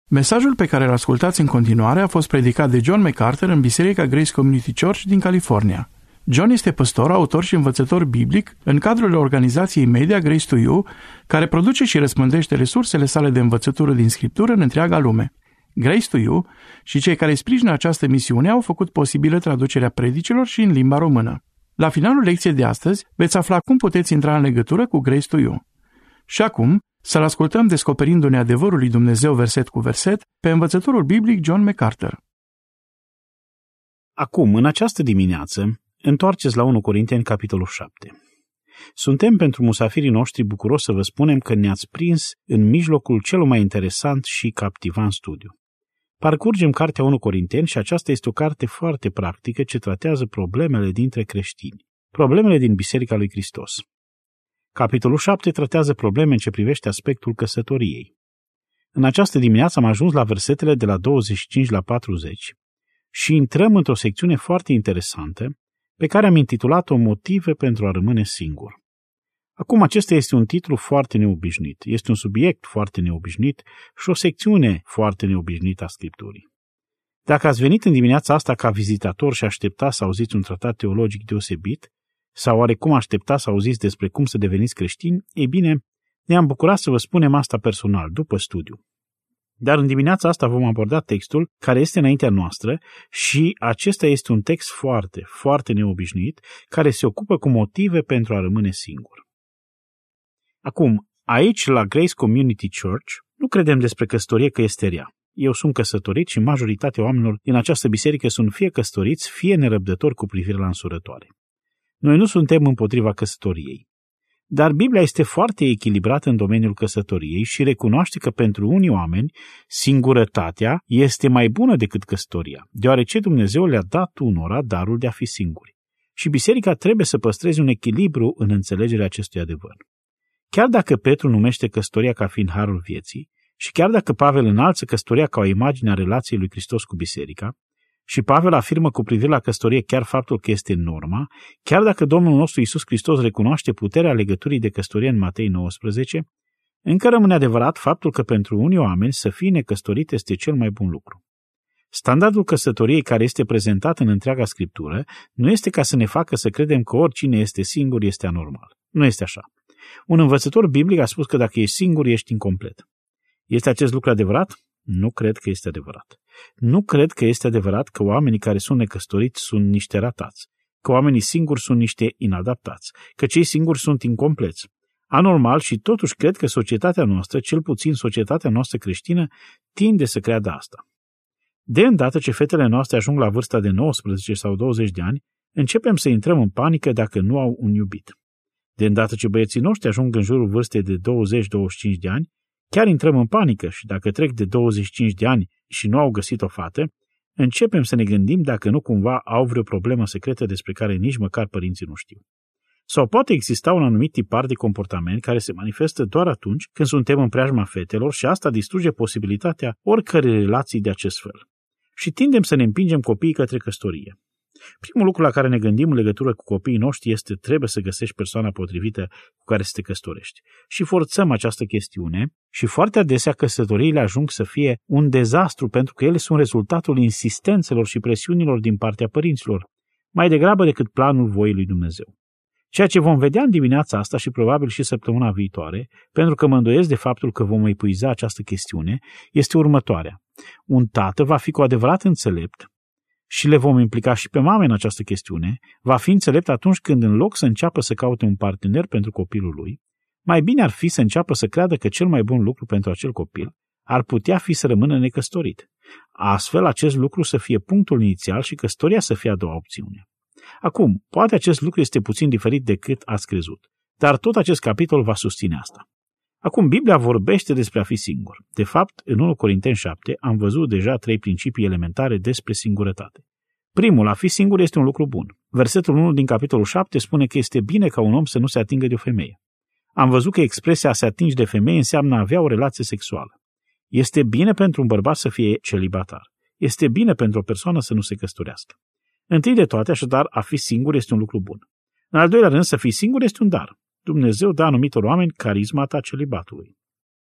Mesajul pe care îl ascultați în continuare a fost predicat de John MacArthur în Biserica Grace Community Church din California. John este păstor, autor și învățător biblic în cadrul organizației media Grace to You, care produce și răspândește resursele sale de învățătură din Scriptură în întreaga lume. Grace to You și cei care sprijină această misiune au făcut posibilă traducerea predicilor și în limba română. La finalul lecției de astăzi veți afla cum puteți intra în legătură cu Grace to You. Și acum, să-l ascultăm descoperindu-ne adevărul lui Dumnezeu verset cu verset pe învățătorul biblic John MacArthur. Acum, în această dimineață, întoarceți la 1 Corinteni, capitolul 7. Suntem pentru musafirii noștri bucuros să vă spunem că ne-ați prins în mijlocul cel mai interesant și captivant studiu. Parcurgem cartea 1 Corinteni și aceasta este o carte foarte practică ce tratează problemele dintre creștini, problemele din Biserica lui Hristos. Capitolul 7 tratează probleme în ce privește aspectul căsătoriei. În această dimineață am ajuns la versetele de la 25 la 40 și intrăm într-o secțiune foarte interesantă pe care am intitulat-o Motive pentru a rămâne singur. Acum, acesta este un titlu foarte neobișnuit, este un subiect foarte neobișnuit și o secțiune foarte neobișnuită a Scripturii. Dacă ați venit în dimineața asta ca vizitator și așteptați să auziți un tratat teologic deosebit, sau oarecum așteptați să auziți despre cum să deveniți creștini, ei bine, ne-am bucurat să vă spunem asta personal, după studiu. Dar în dimineața asta vom aborda textul care este înaintea noastră și acesta este un text foarte, foarte neobișnuit, care se ocupă cu motive pentru a rămâne singur. Acum, aici, la Grace Community Church, nu credem despre căsătorie că este rea. Eu sunt căsătorit și majoritatea oamenilor din această biserică sunt fie căsătoriți, fie nerăbdători cu privire la însurătoare. Noi nu suntem împotriva căsătoriei. Dar Biblia este foarte echilibrată în domeniul căsătoriei și recunoaște că pentru unii oameni singurătatea este mai bună decât căsătoria, deoarece Dumnezeu le-a dat unora darul de a fi singuri. Și biserica trebuie să păstreze un echilibru în înțelegerea acestui adevăr. Chiar dacă Petru numește căsătoria ca fiind harul vieții și chiar dacă Pavel înalță căsătoria ca o imagine a relației lui Hristos cu biserica, și Pavel afirmă cu privire la căsătorie chiar faptul că este norma, chiar dacă Domnul nostru Iisus Hristos recunoaște puterea legăturii de căsătorie în Matei 19, încă rămâne adevărat faptul că pentru unii oameni să fii necăsătorit este cel mai bun lucru. Standardul căsătoriei care este prezentat în întreaga Scriptură nu este ca să ne facă să credem că oricine este singur este anormal. Nu este așa. Un învățător biblic a spus că dacă ești singur, ești incomplet. Este acest lucru adevărat? Nu cred că este adevărat. Nu cred că este adevărat că oamenii care sunt necăsătoriți sunt niște ratați, că oamenii singuri sunt niște inadaptați, că cei singuri sunt incompleți. Anormal și totuși cred că societatea noastră, cel puțin societatea noastră creștină, tinde să creadă asta. De îndată ce fetele noastre ajung la vârsta de 19 sau 20 de ani, începem să intrăm în panică dacă nu au un iubit. De îndată ce băieții noștri ajung în jurul vârstei de 20-25 de ani, chiar intrăm în panică și dacă trec de 25 de ani și nu au găsit o fată, începem să ne gândim dacă nu cumva au vreo problemă secretă despre care nici măcar părinții nu știu. Sau poate exista un anumit tipar de comportament care se manifestă doar atunci când suntem în preajma fetelor și asta distruge posibilitatea oricărei relații de acest fel. Și tindem să ne împingem copiii către căsătorie. Primul lucru la care ne gândim în legătură cu copiii noștri este trebuie să găsești persoana potrivită cu care să te căsătorești. Și forțăm această chestiune și foarte adesea căsătoriile ajung să fie un dezastru pentru că ele sunt rezultatul insistențelor și presiunilor din partea părinților, mai degrabă decât planul voii lui Dumnezeu. Ceea ce vom vedea în dimineața asta și probabil și săptămâna viitoare, pentru că mă îndoiesc de faptul că vom epuiza această chestiune, este următoarea. Un tată va fi cu adevărat înțelept și le vom implica și pe mame în această chestiune, va fi înțelept atunci când în loc să înceapă să caute un partener pentru copilul lui, mai bine ar fi să înceapă să creadă că cel mai bun lucru pentru acel copil ar putea fi să rămână necăsătorit. Astfel, acest lucru să fie punctul inițial și căsătoria să fie a doua opțiune. Acum, poate acest lucru este puțin diferit decât ați crezut, dar tot acest capitol va susține asta. Acum, Biblia vorbește despre a fi singur. De fapt, în 1 Corinteni 7 am văzut deja 3 principii elementare despre singurătate. Primul, a fi singur este un lucru bun. Versetul 1 din capitolul 7 spune că este bine ca un om să nu se atingă de o femeie. Am văzut că expresia a se atinge de femeie înseamnă a avea o relație sexuală. Este bine pentru un bărbat să fie celibatar. Este bine pentru o persoană să nu se căsătorească. Întâi de toate, așadar, a fi singur este un lucru bun. În al doilea rând, să fii singur este un dar. Dumnezeu dă anumitor oameni carismata celibatului.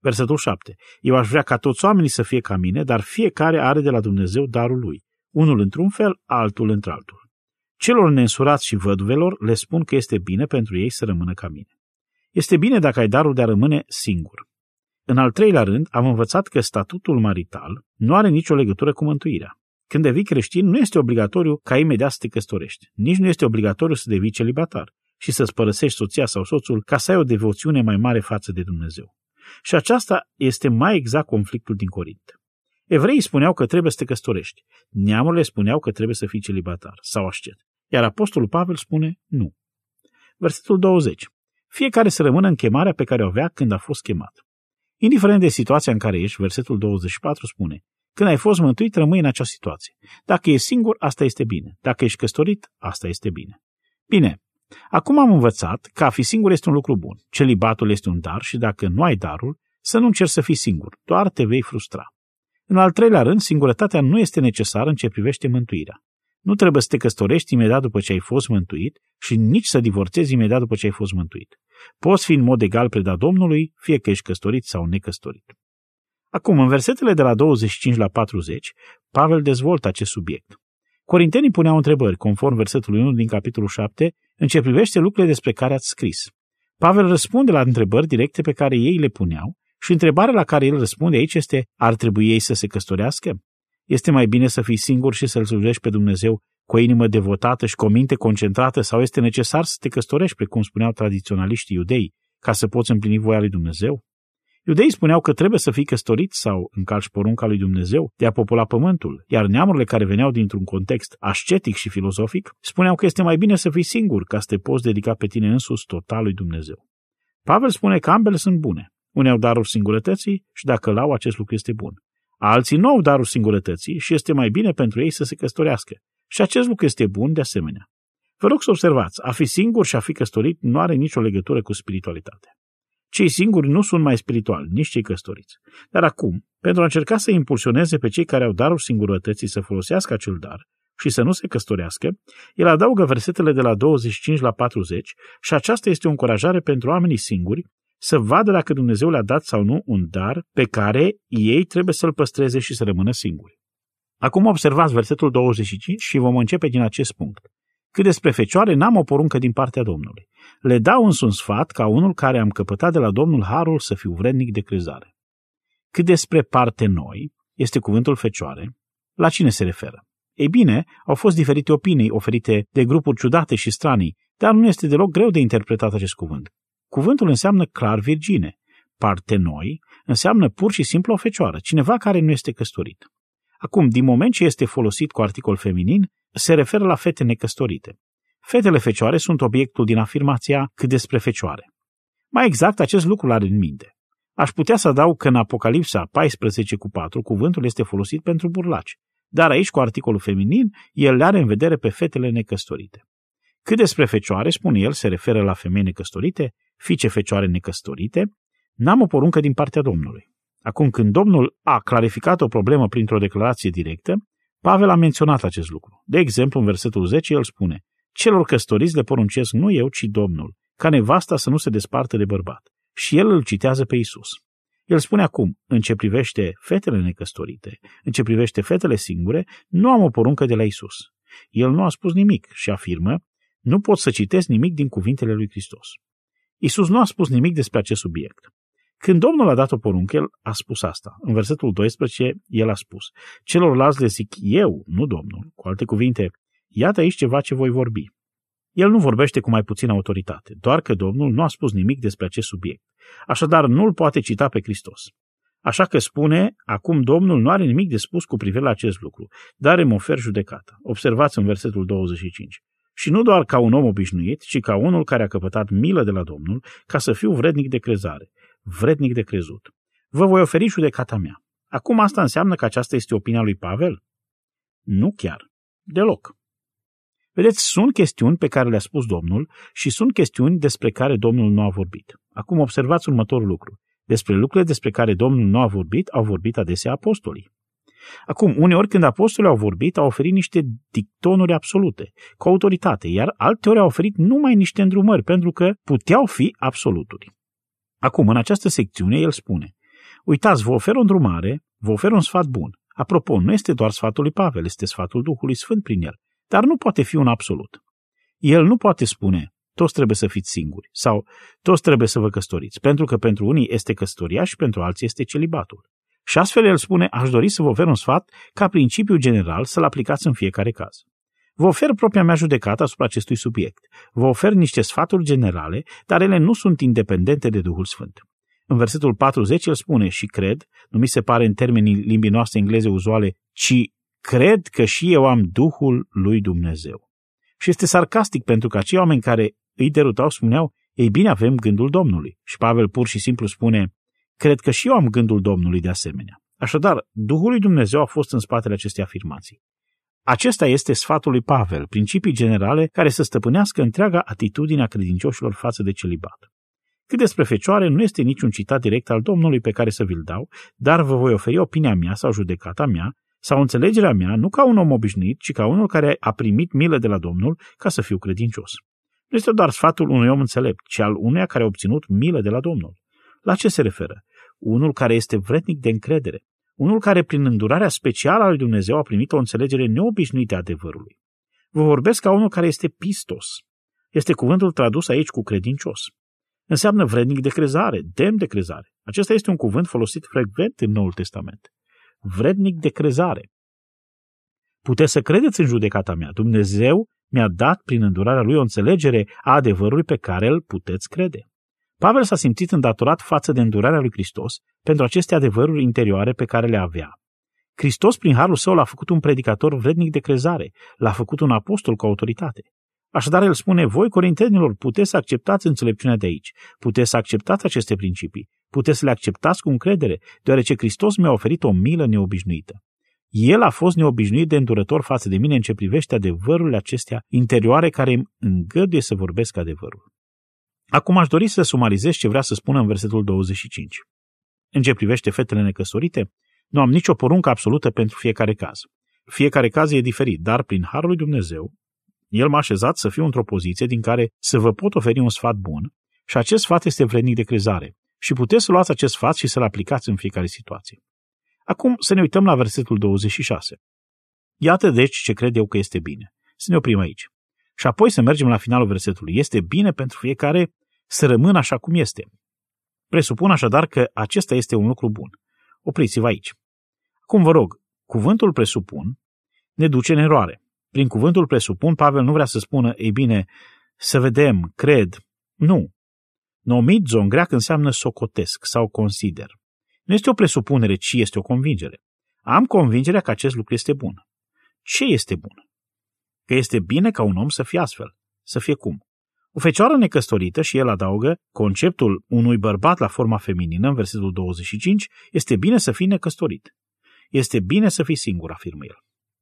Versetul 7. Eu aș vrea ca toți oamenii să fie ca mine, dar fiecare are de la Dumnezeu darul lui. Unul într-un fel, altul într-altul. Celor neînsurați și văduvelor le spun că este bine pentru ei să rămână ca mine. Este bine dacă ai darul de a rămâne singur. În al treilea rând, am învățat că statutul marital nu are nicio legătură cu mântuirea. Când devii creștin, nu este obligatoriu ca imediat să te căsătorești. Nici nu este obligatoriu să devii celibatar și să-ți părăsești soția sau soțul ca să ai o devoțiune mai mare față de Dumnezeu. Și aceasta este mai exact conflictul din Corint. Evreii spuneau că trebuie să te căsătorești. Neamurile spuneau că trebuie să fii celibatar sau ascet. Iar apostolul Pavel spune nu. Versetul 20. Fiecare să rămână în chemarea pe care o avea când a fost chemat. Indiferent de situația în care ești, versetul 24 spune: când ai fost mântuit, rămâi în acea situație. Dacă ești singur, asta este bine. Dacă ești căsătorit, asta este bine. Bine, acum am învățat că a fi singur este un lucru bun. Celibatul este un dar și dacă nu ai darul, să nu încerci să fii singur, doar te vei frustra. În al treilea rând, singurătatea nu este necesară în ce privește mântuirea. Nu trebuie să te căsătorești imediat după ce ai fost mântuit și nici să divorțezi imediat după ce ai fost mântuit. Poți fi în mod egal predat Domnului, fie că ești căsătorit sau necăsătorit. Acum, în versetele de la 25 la 40, Pavel dezvoltă acest subiect. Corintenii puneau întrebări, conform versetului 1 din capitolul 7, în ce privește lucrurile despre care ați scris. Pavel răspunde la întrebări directe pe care ei le puneau și întrebarea la care el răspunde aici este: ar trebui ei să se căsătorească? Este mai bine să fii singur și să-L slujești pe Dumnezeu cu o inimă devotată și cu o minte concentrată, sau este necesar să te căsătorești, precum spuneau tradiționaliștii iudei, ca să poți împlini voia lui Dumnezeu? Iudeii spuneau că trebuie să fii căsătorit sau încalci porunca lui Dumnezeu de a popula pământul, iar neamurile care veneau dintr-un context ascetic și filozofic spuneau că este mai bine să fii singur ca să te poți dedica pe tine însuți total lui Dumnezeu. Pavel spune că ambele sunt bune. Unii au darul singurătății și dacă l-au, acest lucru este bun. Alții nu au darul singurătății și este mai bine pentru ei să se căsătorească. Și acest lucru este bun de asemenea. Vă rog să observați, a fi singur și a fi căsătorit nu are nicio legătură cu spiritualitatea. Cei singuri nu sunt mai spirituali, nici cei căsătoriți. Dar acum, pentru a încerca să impulsioneze pe cei care au darul singurătății să folosească acel dar și să nu se căsătorească, el adaugă versetele de la 25 la 40 și aceasta este o încurajare pentru oamenii singuri să vadă dacă Dumnezeu le-a dat sau nu un dar pe care ei trebuie să-l păstreze și să rămână singuri. Acum observați versetul 25 și vom începe din acest punct. Cât despre fecioare, n-am o poruncă din partea Domnului. Le dau însă un sfat ca unul care am căpătat de la Domnul harul să fiu vrednic de crezare. Cât despre parte noi, este cuvântul fecioare, la cine se referă? Ei bine, au fost diferite opinii oferite de grupuri ciudate și stranii, dar nu este deloc greu de interpretat acest cuvânt. Cuvântul înseamnă clar virgine. Parte noi înseamnă pur și simplu o fecioară, cineva care nu este căsătorit. Acum, din moment ce este folosit cu articol feminin, se referă la fete necăsătorite. Fetele fecioare sunt obiectul din afirmația cât despre fecioare. Mai exact, acest lucru l-are în minte. Aș putea să adaug că în Apocalipsa 14:4 cuvântul este folosit pentru burlaci, dar aici, cu articolul feminin, el le are în vedere pe fetele necăsătorite. Cât despre fecioare, spune el, se referă la femei necăsătorite, fiice fecioare necăsătorite, n-am o poruncă din partea Domnului. Acum, când Domnul a clarificat o problemă printr-o declarație directă, Pavel a menționat acest lucru. De exemplu, în versetul 10, el spune: celor căsătoriți le poruncesc nu eu, ci Domnul, ca nevasta să nu se despartă de bărbat. Și el îl citează pe Iisus. El spune acum, în ce privește fetele necăsătorite, în ce privește fetele singure, nu am o poruncă de la Iisus. El nu a spus nimic și afirmă: nu pot să citesc nimic din cuvintele lui Hristos. Iisus nu a spus nimic despre acest subiect. Când Domnul a dat o poruncă, el a spus asta. În versetul 12, el a spus: celorlalți le zic eu, nu Domnul. Cu alte cuvinte, iată aici ceva ce voi vorbi. El nu vorbește cu mai puțină autoritate, doar că Domnul nu a spus nimic despre acest subiect. Așadar, nu-l poate cita pe Hristos. Așa că spune, acum Domnul nu are nimic de spus cu privire la acest lucru, dar îmi ofer judecată. Observați în versetul 25. Și nu doar ca un om obișnuit, ci ca unul care a căpătat milă de la Domnul, ca să fiu vrednic de crezare, vrednic de crezut. Vă voi oferi judecata mea. Acum asta înseamnă că aceasta este opinia lui Pavel? Nu chiar. Deloc. Vedeți, sunt chestiuni pe care le-a spus Domnul și sunt chestiuni despre care Domnul nu a vorbit. Acum observați următorul lucru. Despre lucrurile despre care Domnul nu a vorbit, au vorbit adesea apostolii. Acum, uneori când apostolii au vorbit, au oferit niște dictonuri absolute, cu autoritate, iar alteori au oferit numai niște îndrumări, pentru că puteau fi absoluturi. Acum, în această secțiune, el spune: Uitați, vă ofer o îndrumare, vă ofer un sfat bun. Apropo, nu este doar sfatul lui Pavel, este sfatul Duhului Sfânt prin el, dar nu poate fi un absolut. El nu poate spune, toți trebuie să fiți singuri sau toți trebuie să vă căsătoriți, pentru că pentru unii este căsătoria și pentru alții este celibatul. Și astfel el spune, aș dori să vă ofer un sfat ca principiu general să-l aplicați în fiecare caz. Vă ofer propria mea judecată asupra acestui subiect. Vă ofer niște sfaturi generale, dar ele nu sunt independente de Duhul Sfânt. În versetul 40 el spune, și cred, nu mi se pare în termenii limbii noastre engleze uzuale, ci cred că și eu am Duhul lui Dumnezeu. Și este sarcastic pentru că acei oameni care îi derutau spuneau, ei bine, avem gândul Domnului. Și Pavel pur și simplu spune, cred că și eu am gândul Domnului de asemenea. Așadar, Duhul lui Dumnezeu a fost în spatele acestei afirmații. Acesta este sfatul lui Pavel, principii generale care să stăpânească întreaga atitudine a credincioșilor față de celibat. Cât despre fecioare, nu este niciun citat direct al Domnului pe care să vi-l dau, dar vă voi oferi opinia mea sau judecata mea sau înțelegerea mea, nu ca un om obișnuit, ci ca unul care a primit milă de la Domnul ca să fiu credincios. Nu este doar sfatul unui om înțelept, ci al unuia care a obținut milă de la Domnul. La ce se referă? Unul care este vrednic de încredere. Unul care, prin îndurarea specială a lui Dumnezeu, a primit o înțelegere neobișnuită a adevărului. Vă vorbesc ca unul care este pistos. Este cuvântul tradus aici cu credincios. Înseamnă vrednic de crezare, demn de crezare. Acesta este un cuvânt folosit frecvent în Noul Testament. Vrednic de crezare. Puteți să credeți în judecata mea. Dumnezeu mi-a dat prin îndurarea lui o înțelegere a adevărului pe care îl puteți crede. Pavel s-a simțit îndatorat față de îndurarea lui Hristos pentru aceste adevăruri interioare pe care le avea. Hristos, prin harul său, l-a făcut un predicator vrednic de crezare, l-a făcut un apostol cu autoritate. Așadar, el spune, voi, corintenilor, puteți să acceptați înțelepciunea de aici, puteți să acceptați aceste principii, puteți să le acceptați cu încredere, deoarece Hristos mi-a oferit o milă neobișnuită. El a fost neobișnuit de îndurător față de mine în ce privește adevărurile acestea interioare care îmi îngăduie să vorbesc adevărul. Acum aș dori să sumarizez ce vrea să spună în versetul 25. În ce privește fetele necăsătorite, nu am nicio poruncă absolută pentru fiecare caz. Fiecare caz e diferit, dar prin harul lui Dumnezeu, El m-a așezat să fiu într-o poziție din care să vă pot oferi un sfat bun și acest sfat este vrednic de crezare și puteți să luați acest sfat și să-l aplicați în fiecare situație. Acum să ne uităm la versetul 26. Iată deci ce cred eu că este bine. Să ne oprim aici. Și apoi să mergem la finalul versetului. Este bine pentru fiecare să rămână așa cum este. Presupun așadar că acesta este un lucru bun. Opriți-vă aici. Acum vă rog, cuvântul presupun ne duce în eroare. Prin cuvântul presupun, Pavel nu vrea să spună, ei bine, să vedem, cred. Nu. Nomidzo în greacă înseamnă socotesc sau consider. Nu este o presupunere, ci este o convingere. Am convingerea că acest lucru este bun. Ce este bun? Că este bine ca un om să fie astfel. Să fie cum? O fecioară necăsătorită, și el adaugă, conceptul unui bărbat la forma feminină, în versetul 25, este bine să fii necăsătorit. Este bine să fii singur, afirmă el.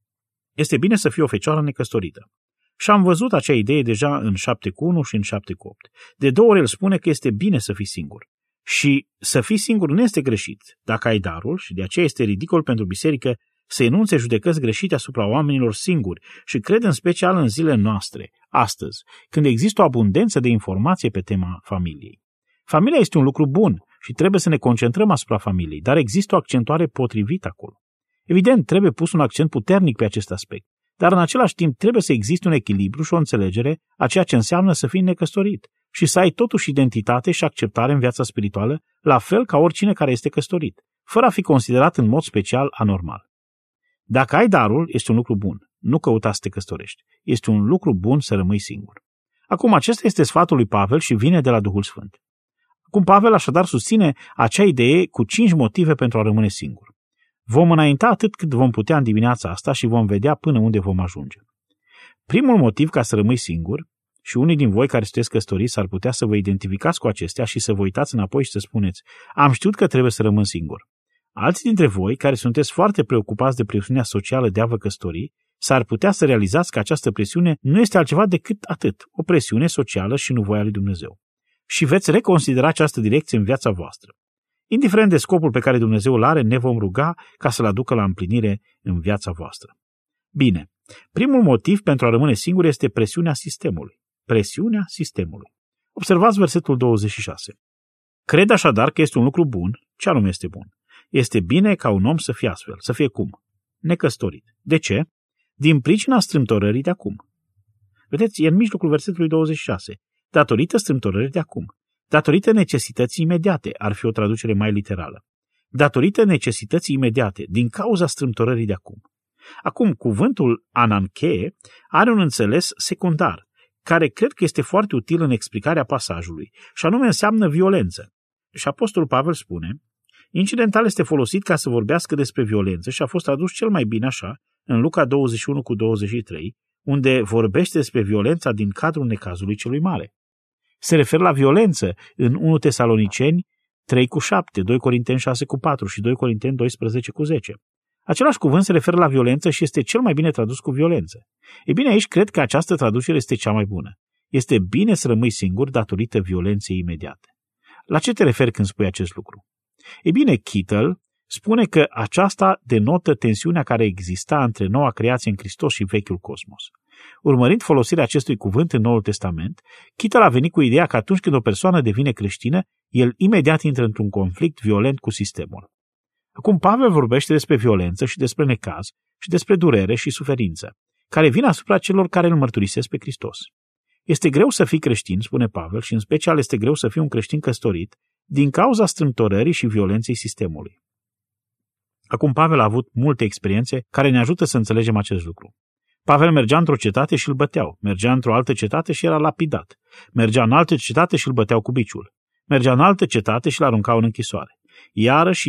Este bine să fii o fecioară necăsătorită. Și am văzut acea idee deja în 7:1 și în 7:8. De 2 ori el spune că este bine să fii singur. Și să fii singur nu este greșit, dacă ai darul, și de aceea este ridicol pentru biserică să enunțe judecăți greșite asupra oamenilor singuri și cred în special în zilele noastre, astăzi, când există o abundență de informație pe tema familiei. Familia este un lucru bun și trebuie să ne concentrăm asupra familiei, dar există o accentuare potrivită acolo. Evident, trebuie pus un accent puternic pe acest aspect, dar în același timp trebuie să existe un echilibru și o înțelegere a ceea ce înseamnă să fii necăsătorit și să ai totuși identitate și acceptare în viața spirituală, la fel ca oricine care este căsătorit, fără a fi considerat în mod special anormal. Dacă ai darul, este un lucru bun. Nu căuta să te căsătorești. Este un lucru bun să rămâi singur. Acum, acesta este sfatul lui Pavel și vine de la Duhul Sfânt. Acum, Pavel așadar susține acea idee cu 5 motive pentru a rămâne singur. Vom înainta atât cât vom putea în dimineața asta și vom vedea până unde vom ajunge. Primul motiv ca să rămâi singur, și unii din voi care sunteți căsătoriți s-ar putea să vă identificați cu acestea și să vă uitați înapoi și să spuneți, am știut că trebuie să rămân singur. Alții dintre voi, care sunteți foarte preocupați de presiunea socială de a vă căsători, s-ar putea să realizați că această presiune nu este altceva decât atât, o presiune socială și nu voia lui Dumnezeu. Și veți reconsidera această direcție în viața voastră. Indiferent de scopul pe care Dumnezeu îl are, ne vom ruga ca să-l aducă la împlinire în viața voastră. Bine, primul motiv pentru a rămâne singur este presiunea sistemului. Presiunea sistemului. Observați versetul 26. Cred așadar că este un lucru bun, Ce anume este bun? Este bine ca un om să fie astfel. Să fie cum? Necăsătorit. De ce? Din pricina strâmtorării de acum. Vedeți, e în mijlocul versetului 26. Datorită strâmtorării de acum. Datorită necesității imediate, ar fi o traducere mai literală. Datorită necesității imediate, din cauza strâmtorării de acum. Acum, cuvântul ananche are un înțeles secundar, care cred că este foarte util în explicarea pasajului, și anume înseamnă violență. Și apostolul Pavel spune, incidental este folosit ca să vorbească despre violență și a fost tradus cel mai bine așa, în Luca 21:23, unde vorbește despre violența din cadrul necazului celui mare. Se referă la violență în 1 Tesaloniceni 3:7, 2 Corinteni 6:4 și 2 Corinteni 12:10. Același cuvânt se referă la violență și este cel mai bine tradus cu violență. Ei bine, aici cred că această traducere este cea mai bună. Este bine să rămâi singur datorită violenței imediate. La ce te referi când spui acest lucru? Ei bine, Kittel spune că aceasta denotă tensiunea care exista între noua creație în Hristos și vechiul cosmos. Urmărind folosirea acestui cuvânt în Noul Testament, Kittel a venit cu ideea că atunci când o persoană devine creștină, el imediat intră într-un conflict violent cu sistemul. Acum Pavel vorbește despre violență și despre necaz și despre durere și suferință, care vin asupra celor care îl mărturisesc pe Hristos. Este greu să fii creștin, spune Pavel, și în special este greu să fii un creștin căsătorit din cauza strâmtorării și violenței sistemului. Acum Pavel a avut multe experiențe care ne ajută să înțelegem acest lucru. Pavel mergea într-o cetate și îl băteau, mergea într-o altă cetate și era lapidat, mergea în altă cetate și îl băteau cu biciul, mergea în altă cetate și îl aruncau în închisoare. Iarăși,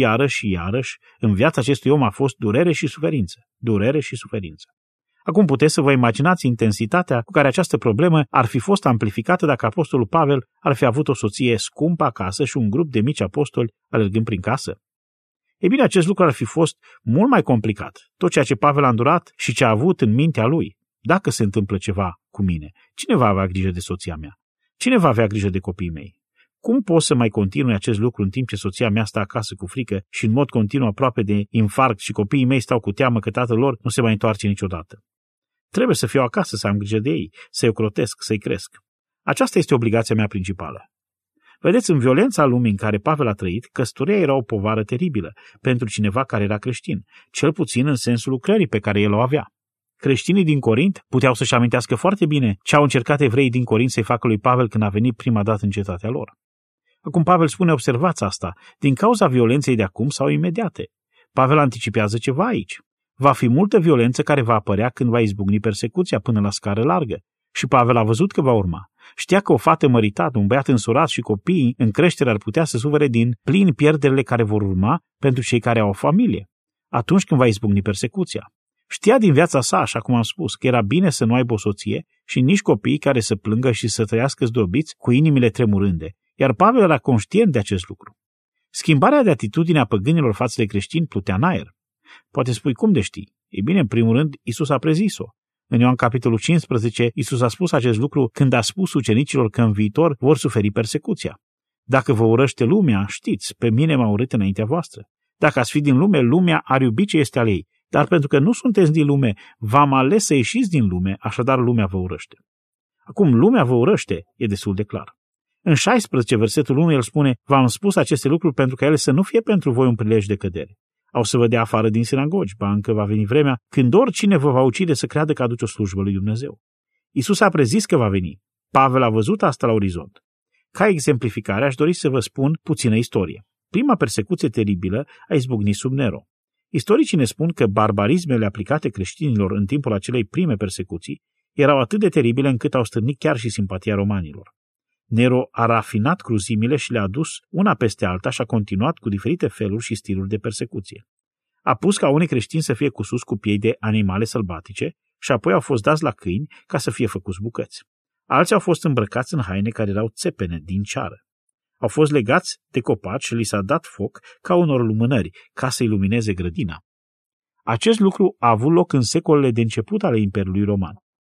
în viața acestui om a fost durere și suferință, durere și suferință. Acum puteți să vă imaginați intensitatea cu care această problemă ar fi fost amplificată dacă apostolul Pavel ar fi avut o soție scumpă acasă și un grup de mici apostoli alergând prin casă. Ei bine, acest lucru ar fi fost mult mai complicat. Tot ceea ce Pavel a îndurat și ce a avut în mintea lui. Dacă se întâmplă ceva cu mine, cine va avea grijă de soția mea? Cine va avea grijă de copiii mei? Cum pot să mai continui acest lucru în timp ce soția mea stă acasă cu frică și în mod continuu aproape de infarct și copiii mei stau cu teamă că tatăl lor nu se mai întoarce niciodată? Trebuie să fiu acasă, să am grijă de ei, să-i ocrotesc, să-i cresc. Aceasta este obligația mea principală. Vedeți, în violența lumii în care Pavel a trăit, căsătoria era o povară teribilă pentru cineva care era creștin, cel puțin în sensul lucrării pe care el o avea. Creștinii din Corint puteau să-și amintească foarte bine ce au încercat evreii din Corint să-i facă lui Pavel când a venit prima dată în cetatea lor. Acum Pavel spune, observați asta, din cauza violenței de acum sau imediate. Pavel anticipează ceva aici. Va fi multă violență care va apărea când va izbucni persecuția până la scară largă. Și Pavel a văzut că va urma. Știa că o fată măritată, un băiat însurat și copiii în creștere ar putea să sufere din plin pierderile care vor urma pentru cei care au o familie, atunci când va izbucni persecuția. Știa din viața sa, așa cum am spus, că era bine să nu aibă o soție și nici copii care să plângă și să trăiască zdrobiți cu inimile tremurânde, iar Pavel era conștient de acest lucru. Schimbarea de atitudine a păgânilor față de creștini plutea în aer. Poate spui, cum de știi? Ei bine, în primul rând, Iisus a prezis-o. În Ioan capitolul 15, Iisus a spus acest lucru când a spus ucenicilor că în viitor vor suferi persecuția. Dacă vă urăște lumea, știți, pe mine m-a urât înaintea voastră. Dacă ați fi din lume, lumea ar iubi ce este al ei. Dar pentru că nu sunteți din lume, v-am ales să ieșiți din lume, așadar lumea vă urăște. Acum, lumea vă urăște, e destul de clar. În 16, versetul 1, el spune, v-am spus aceste lucruri pentru că ele să nu fie pentru voi un prilej de cădere. Au să vă dea afară din sinagogi, ba încă va veni vremea când oricine vă va ucide să creadă că aduce o slujbă lui Dumnezeu. Iisus a prezis că va veni. Pavel a văzut asta la orizont. Ca exemplificare, aș dori să vă spun puțină istorie. Prima persecuție teribilă a izbucnit sub Nero. Istoricii ne spun că barbarismele aplicate creștinilor în timpul acelei prime persecuții erau atât de teribile încât au stârnit chiar și simpatia romanilor. Nero a rafinat cruzimile și le-a adus una peste alta și a continuat cu diferite feluri și stiluri de persecuție. A pus ca unii creștini să fie cusuți cu piei de animale sălbatice și apoi au fost dați la câini ca să fie făcuți bucăți. Alții au fost îmbrăcați în haine care erau țepene din ceară. Au fost legați de copaci și li s-a dat foc ca unor lumânări ca să ilumineze grădina. Acest lucru a avut loc în secolele de început ale Imperiului Roman.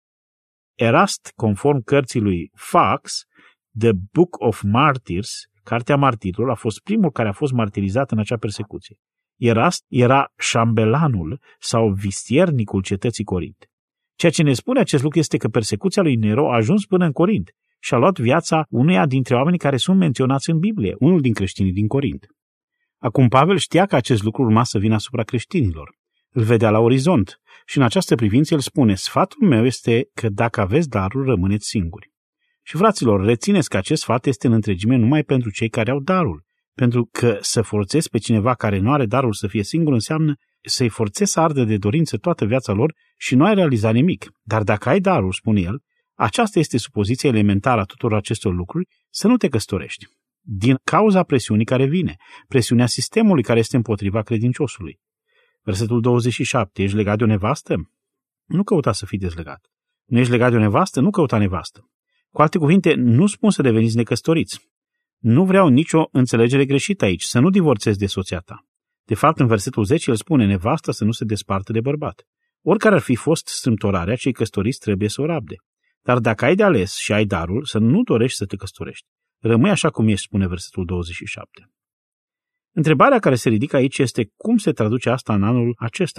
Erast, conform cărții lui Fox, The Book of Martyrs, Cartea Martirilor, a fost primul care a fost martirizat în acea persecuție. Erast era șambelanul sau vistiernicul cetății Corint. Ceea ce ne spune acest lucru este că persecuția lui Nero a ajuns până în Corint și a luat viața uneia dintre oamenii care sunt menționați în Biblie, unul din creștinii din Corint. Acum Pavel știa că acest lucru urma să vină asupra creștinilor. Îl vedea la orizont și în această privință el spune: sfatul meu este că dacă aveți darul, rămâneți singuri. Și fraților, rețineți că acest sfat este în întregime numai pentru cei care au darul, pentru că să forțezi pe cineva care nu are darul să fie singur înseamnă să-i forțezi să ardă de dorință toată viața lor și nu ai realizat nimic. Dar dacă ai darul, spune el, aceasta este supoziția elementară a tuturor acestor lucruri, să nu te căsătorești. Din cauza presiunii care vine, presiunea sistemului care este împotriva credinciosului. Versetul 27. Ești legat de o nevastă? Nu căuta să fii dezlegat. Nu ești legat de o nevastă? Nu căuta nevastă. Cu alte cuvinte, nu spun să deveniți necăsătoriți. Nu vreau nicio înțelegere greșită aici, să nu divorțezi de soția ta. De fapt, în versetul 10, el spune nevasta să nu se despartă de bărbat. Oricare ar fi fost strâmtorarea, cei căsătoriți trebuie să o rabde. Dar dacă ai de ales și ai darul, să nu dorești să te căsătorești. Rămâi așa cum ești, spune versetul 27. Întrebarea care se ridică aici este cum se traduce asta în anul acesta,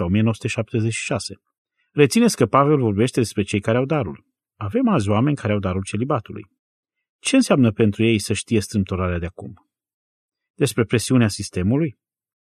1976. Rețineți că Pavel vorbește despre cei care au darul. Avem azi oameni care au darul celibatului. Ce înseamnă pentru ei să știe strâmtorarea de acum? Despre presiunea sistemului?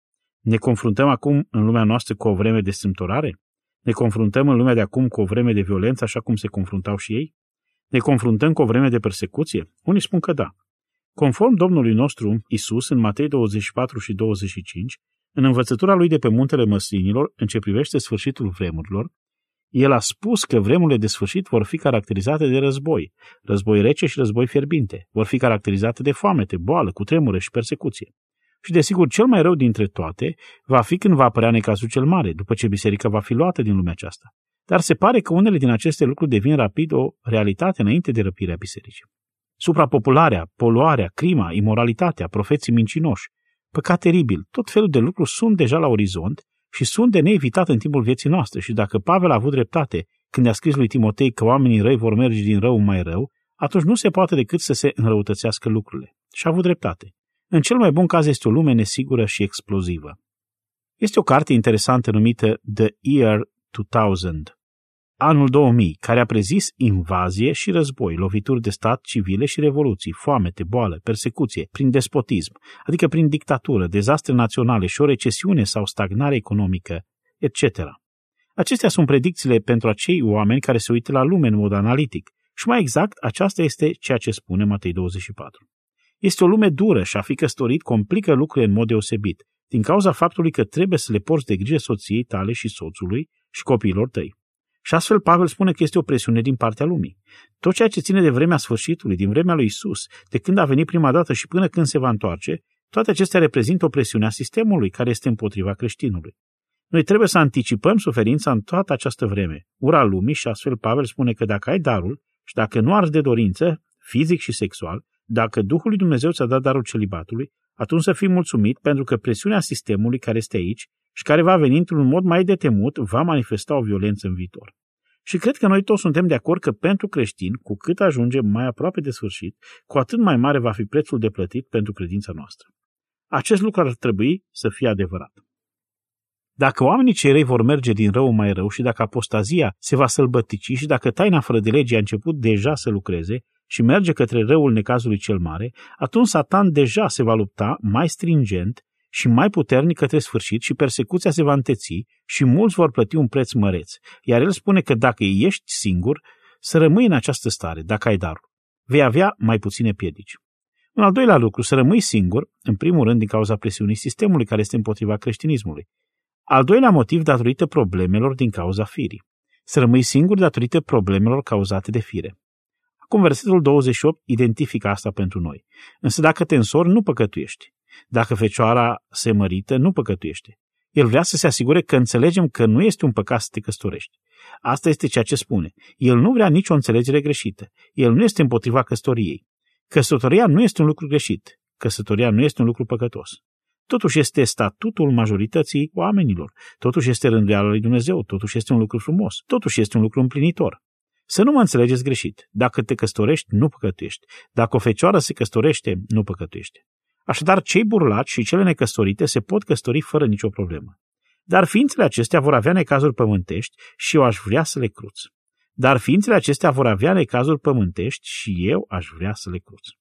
Ne confruntăm acum în lumea noastră cu o vreme de strâmtorare? Ne confruntăm în lumea de acum cu o vreme de violență, așa cum se confruntau și ei? Ne confruntăm cu o vreme de persecuție? Unii spun că da. Conform Domnului nostru Isus, în Matei 24 și 25, în învățătura lui de pe muntele Măslinilor, în ce privește sfârșitul vremurilor, el a spus că vremurile de sfârșit vor fi caracterizate de război rece și război fierbinte, vor fi caracterizate de foamete, boală, cutremure și persecuție. Și desigur, cel mai rău dintre toate va fi când va apărea necazul cel mare, după ce biserica va fi luată din lumea aceasta. Dar se pare că unele din aceste lucruri devin rapid o realitate înainte de răpirea bisericii. Suprapopularea, poluarea, crima, imoralitatea, profeții mincinoși, păcat teribil, tot felul de lucruri sunt deja la orizont și sunt de neevitat în timpul vieții noastre. Și dacă Pavel a avut dreptate când a scris lui Timotei că oamenii răi vor merge din rău în mai rău, atunci nu se poate decât să se înrăutățească lucrurile. Și a avut dreptate. În cel mai bun caz este o lume nesigură și explozivă. Este o carte interesantă numită The Year 2000, anul 2000, care a prezis invazie și război, lovituri de stat civile și revoluții, foamete, boală, persecuție, prin despotism, adică prin dictatură, dezastre naționale și o recesiune sau stagnare economică, etc. Acestea sunt predicțiile pentru acei oameni care se uită la lume în mod analitic și mai exact, aceasta este ceea ce spune Matei 24. Este o lume dură și a fi căsătorit complică lucrurile în mod deosebit, din cauza faptului că trebuie să le porți de grijă soției tale și soțului și copiilor tăi. Și astfel Pavel spune că este o presiune din partea lumii. Tot ceea ce ține de vremea sfârșitului, din vremea lui Isus, de când a venit prima dată și până când se va întoarce, toate acestea reprezintă o presiune a sistemului care este împotriva creștinului. Noi trebuie să anticipăm suferința în toată această vreme, ura lumii, și astfel Pavel spune că dacă ai darul și dacă nu arzi de dorință, fizic și sexual, dacă Duhul lui Dumnezeu ți-a dat darul celibatului, atunci să fii mulțumit, pentru că presiunea sistemului care este aici și care va veni într-un mod mai de temut va manifesta o violență în viitor. Și cred că noi toți suntem de acord că pentru creștini, cu cât ajungem mai aproape de sfârșit, cu atât mai mare va fi prețul de plătit pentru credința noastră. Acest lucru ar trebui să fie adevărat. Dacă oamenii cei răi vor merge din rău mai rău și dacă apostazia se va sălbătici și dacă taina fără de lege a început deja să lucreze și merge către răul necazului cel mare, atunci Satan deja se va lupta mai stringent și mai puternic către sfârșit și persecuția se va înteți și mulți vor plăti un preț măreț. Iar el spune că dacă ești singur, să rămâi în această stare, dacă ai darul. Vei avea mai puține piedici. Un al doilea lucru, să rămâi singur, în primul rând din cauza presiunii sistemului care este împotriva creștinismului. Al doilea motiv, datorită problemelor din cauza firii. Să rămâi singur datorită problemelor cauzate de fire. Acum versetul 28 identifică asta pentru noi. Însă dacă te însori, nu păcătuiești. Dacă fecioara se mărită, nu păcătuiește. El vrea să se asigure că înțelegem că nu este un păcat să te căsătorești. Asta este ceea ce spune. El nu vrea nicio înțelegere greșită. El nu este împotriva căsătoriei. Căsătoria nu este un lucru greșit. Căsătoria nu este un lucru păcătos. Totuși este statutul majorității oamenilor. Totuși este rânduiala lui Dumnezeu. Totuși este un lucru frumos. Totuși este un lucru împlinitor. Să nu mă înțelegeți greșit. Dacă te căsătorești, nu păcătuiești. Dacă o fecioară se căsătorește, nu păcătuiește. Așadar, cei burlați și cele necăsătorite se pot căsători fără nicio problemă. Dar ființele acestea vor avea necazuri pământești și eu aș vrea să le cruț.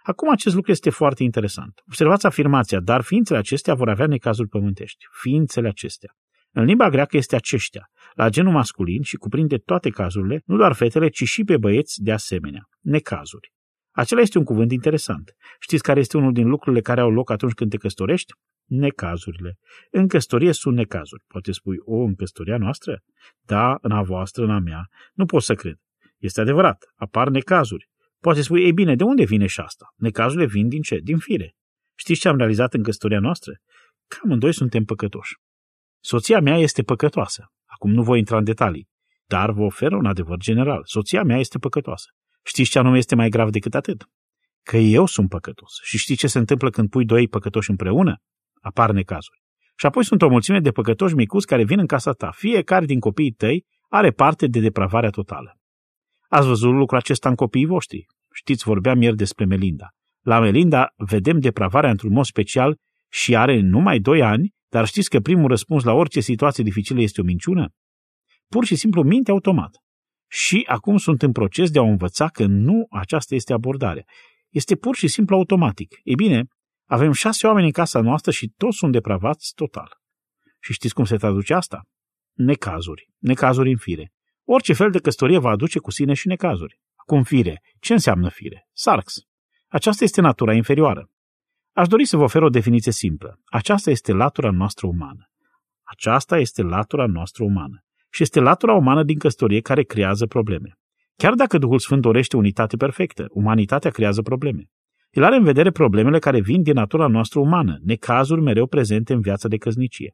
Acum acest lucru este foarte interesant. Observați afirmația, dar ființele acestea vor avea necazuri pământești. Ființele acestea. În limba greacă este aceștia, la genul masculin și cuprinde toate cazurile, nu doar fetele, ci și pe băieți de asemenea. Necazuri. Acela este un cuvânt interesant. Știți care este unul din lucrurile care au loc atunci când te căsătorești? Necazurile. În căsătorie sunt necazuri. Poate spui, în căsătoria noastră? Da, în a voastră, în a mea. Nu pot să cred. Este adevărat, apar necazuri. Poate spui, ei bine, de unde vine și asta? Necazurile vin din ce? Din fire. Știți ce am realizat în căsătoria noastră? Că amândoi suntem păcătoși. Soția mea este păcătoasă. Acum nu voi intra în detalii, dar vă ofer un adevăr general. Soția mea este păcătoasă. Știți ce anume este mai grav decât atât? Că eu sunt păcătos. Și știți ce se întâmplă când pui doi păcătoși împreună? Apar necazuri. Și apoi sunt o mulțime de păcătoși micuți care vin în casa ta. Fiecare din copiii tăi are parte de depravarea totală. Ați văzut lucrul acesta în copiii voștri? Știți, vorbeam ieri despre Melinda. La Melinda vedem depravarea într-un mod special și are numai 2 ani, dar știți că primul răspuns la orice situație dificilă este o minciună? Pur și simplu minte automat. Și acum sunt în proces de a o învăța că nu aceasta este abordarea. Este pur și simplu automatic. Ei bine, avem 6 oameni în casa noastră și toți sunt depravați total. Și știți cum se traduce asta? Necazuri. Necazuri în fire. Orice fel de căsătorie va aduce cu sine și necazuri. Acum fire. Ce înseamnă fire? Sarx. Aceasta este natura inferioară. Aș dori să vă ofer o definiție simplă. Aceasta este latura noastră umană. Aceasta este latura noastră umană. Și este latura umană din căsătorie care creează probleme. Chiar dacă Duhul Sfânt dorește unitate perfectă, umanitatea creează probleme. El are în vedere problemele care vin din natura noastră umană, necazuri mereu prezente în viața de căsnicie.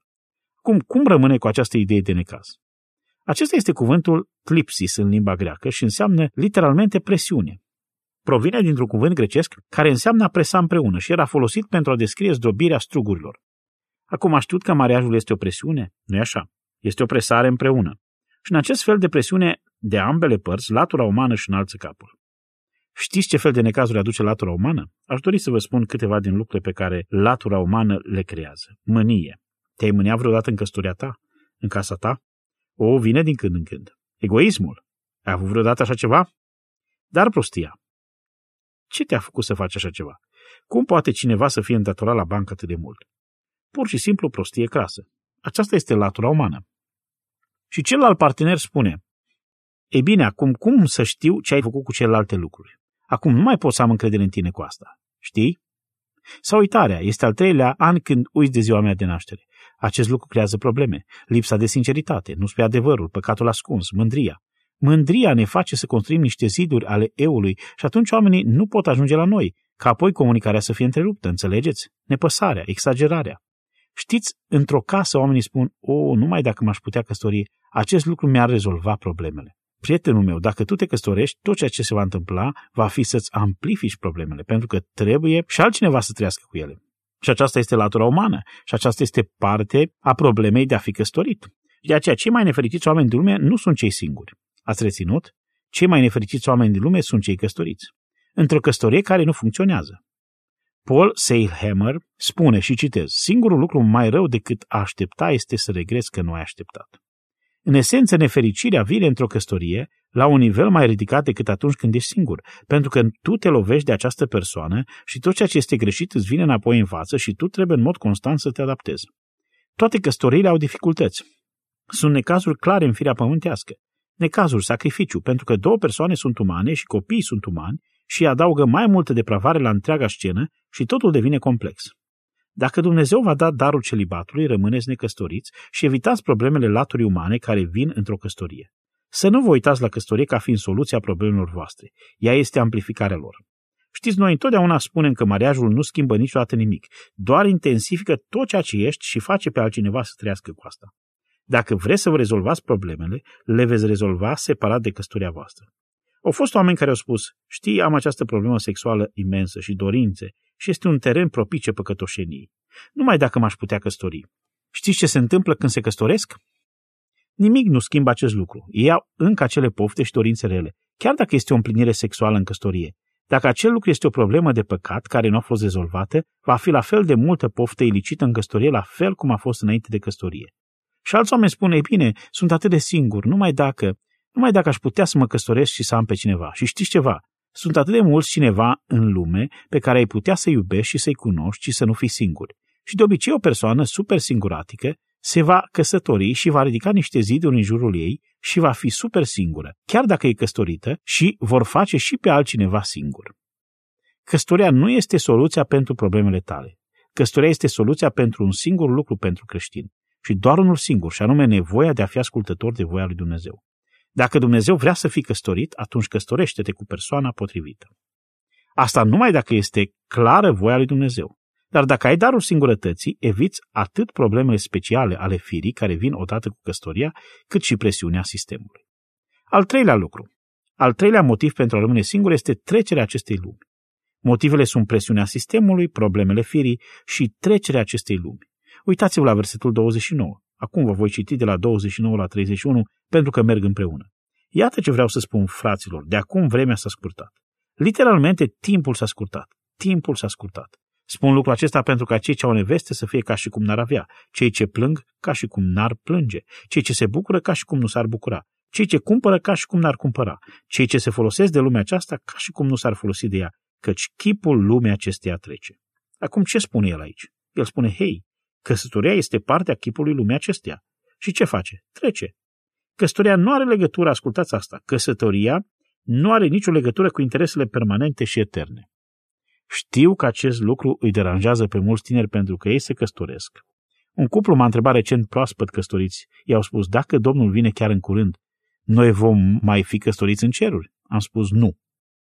Cum rămâne cu această idee de necaz? Acesta este cuvântul klipsis în limba greacă și înseamnă literalmente presiune. Provine dintr-un cuvânt grecesc care înseamnă a presa împreună și era folosit pentru a descrie zdrobirea strugurilor. Acum știut că mariajul este o presiune? Nu-i așa? Este o presare împreună. Și în acest fel de presiune de ambele părți, latura umană își înalță capul. Știți ce fel de necazuri aduce latura umană? Aș dori să vă spun câteva din lucrurile pe care latura umană le creează. Mânie. Te-ai mâniat vreodată în căsătoria ta? În casa ta? Vine din când în când. Egoismul. Ai avut vreodată așa ceva? Dar prostia. Ce te-a făcut să faci așa ceva? Cum poate cineva să fie îndatorat la bancă atât de mult? Pur și simplu prostie crasă. Aceasta este latura umană. Și celălalt partener spune, ei bine, acum cum să știu ce ai făcut cu celelalte lucruri? Acum nu mai pot să am încredere în tine cu asta. Știi? Sau uitarea. Este al 3-lea an când uiți de ziua mea de naștere. Acest lucru creează probleme. Lipsa de sinceritate, nu spre adevărul, păcatul ascuns, mândria. Mândria ne face să construim niște ziduri ale eului și atunci oamenii nu pot ajunge la noi, ca apoi comunicarea să fie întreruptă, înțelegeți? Nepăsarea, exagerarea. Știți, într-o casă oamenii spun, numai dacă m-aș putea căsători, acest lucru mi-ar rezolva problemele. Prietenul meu, dacă tu te căsătorești, tot ceea ce se va întâmpla va fi să-ți amplifici problemele, pentru că trebuie și altcineva să trăiască cu ele. Și aceasta este latura umană și aceasta este parte a problemei de a fi căsătorit. De aceea, cei mai nefericiți oameni din lume nu sunt cei singuri. Ați reținut? Cei mai nefericiți oameni din lume sunt cei căsătoriți. Într-o căsătorie care nu funcționează. Paul Seilhammer spune, și citez, singurul lucru mai rău decât a aștepta este să regreți că nu ai așteptat. În esență, nefericirea vine într-o căsătorie la un nivel mai ridicat decât atunci când ești singur, pentru că tu te lovești de această persoană și tot ceea ce este greșit îți vine înapoi în față și tu trebuie în mod constant să te adaptezi. Toate căsătoriile au dificultăți. Sunt necazuri clare în firea pământească. Necazuri, sacrificiu, pentru că 2 persoane sunt umane și copiii sunt umani și adaugă mai multă depravare la întreaga scenă și totul devine complex. Dacă Dumnezeu va da darul celibatului, rămâneți necăsătoriți și evitați problemele laturii umane care vin într-o căsătorie. Să nu vă uitați la căsătorie ca fiind soluția problemelor voastre. Ea este amplificarea lor. Știți, noi întotdeauna spunem că mariajul nu schimbă niciodată nimic, doar intensifică tot ceea ce ești și face pe altcineva să trăiască cu asta. Dacă vreți să vă rezolvați problemele, le veți rezolva separat de căsătoria voastră. Au fost oameni care au spus, știi, am această problemă sexuală imensă și dorințe și este un teren propice păcătoșeniei. Numai dacă m-aș putea căsători. Știți ce se întâmplă când se căsătoresc? Nimic nu schimbă acest lucru. Ei au încă acele pofte și dorințe rele, chiar dacă este o împlinire sexuală în căsătorie. Dacă acel lucru este o problemă de păcat care nu a fost rezolvată, va fi la fel de multă poftă ilicită în căsătorie, la fel cum a fost înainte de căsătorie. Și alți oameni spun, ei bine, sunt atât de singur, numai dacă aș putea să mă căsătoresc și să am pe cineva. Și știți ceva? Sunt atât de mulți cineva în lume pe care ai putea să iubești și să-i cunoști și să nu fii singur. Și de obicei o persoană super singuratică se va căsători și va ridica niște ziduri în jurul ei și va fi super singură, chiar dacă e căsătorită, și vor face și pe altcineva singur. Căsătoria nu este soluția pentru problemele tale. Căsătoria este soluția pentru un singur lucru pentru creștin și doar unul singur, și anume nevoia de a fi ascultător de voia lui Dumnezeu. Dacă Dumnezeu vrea să fii căsătorit, atunci căsătorește-te cu persoana potrivită. Asta numai dacă este clară voia lui Dumnezeu. Dar dacă ai darul singurătății, eviți atât problemele speciale ale firii care vin odată cu căsătoria, cât și presiunea sistemului. Al treilea lucru, al treilea motiv pentru a rămâne singur este trecerea acestei lumi. Motivele sunt presiunea sistemului, problemele firii și trecerea acestei lumi. Uitați-vă la versetul 29. Acum vă voi citi de la 29 la 31 pentru că merg împreună. Iată ce vreau să spun, fraților, de acum vremea s-a scurtat. Literalmente, timpul s-a scurtat. Timpul s-a scurtat. Spun lucrul acesta pentru ca cei ce au neveste să fie ca și cum n-ar avea, cei ce plâng ca și cum n-ar plânge, cei ce se bucură ca și cum nu s-ar bucura, cei ce cumpără ca și cum n-ar cumpăra, cei ce se folosesc de lumea aceasta ca și cum nu s-ar folosi de ea, căci chipul lumii acesteia trece. Acum ce spune el aici? El spune, hei, căsătoria este partea chipului lumii acesteia. Și ce face? Trece. Căsătoria nu are legătură, ascultați asta, căsătoria nu are nicio legătură cu interesele permanente și eterne. Știu că acest lucru îi deranjează pe mulți tineri pentru că ei se căsătoresc. Un cuplu m-a întrebat recent proaspăt căsătoriți. I-au spus, dacă Domnul vine chiar în curând, noi vom mai fi căsătoriți în ceruri? Am spus, nu.